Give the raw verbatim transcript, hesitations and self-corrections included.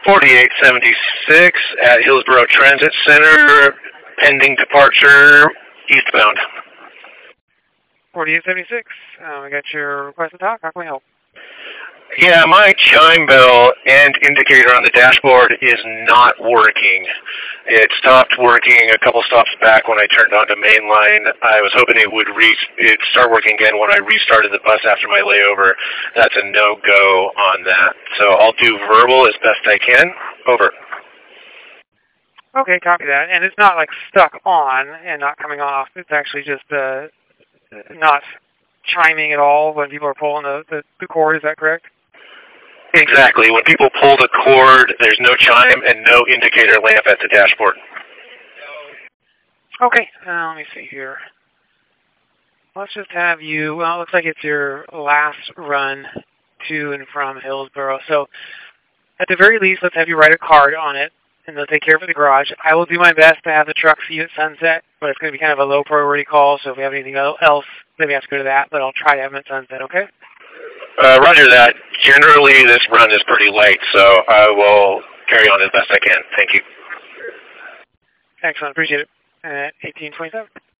forty-eight seventy-six at Hillsborough Transit Center, pending departure eastbound. forty-eight seventy-six, um, I got your request to talk. How can we help? Yeah, my chime bell and indicator on the dashboard is not working. It stopped working a couple stops back when I turned onto mainline. I was hoping it would re it start working again when I restarted the bus after my layover. That's a no-go on that. So I'll do verbal as best I can. Over. Okay, copy that. And it's not like stuck on and not coming off. It's actually just uh, not chiming at all when people are pulling the, the, the cord. Is that correct? Exactly. When people pull the cord, there's no chime and no indicator lamp at the dashboard. Okay, uh, let me see here. Let's just have you, well, it looks like it's your last run to and from Hillsborough. So at the very least, let's have you write a card on it, and they'll take care of it in the garage. I will do my best to have the truck see you at sunset, but it's going to be kind of a low priority call, so if we have anything else, maybe I have to go to that, but I'll try to have them at sunset, okay? Uh, roger that. Generally, this run is pretty late, so I will carry on as best I can. Thank you. Excellent. Appreciate it. At eighteen twenty-seven.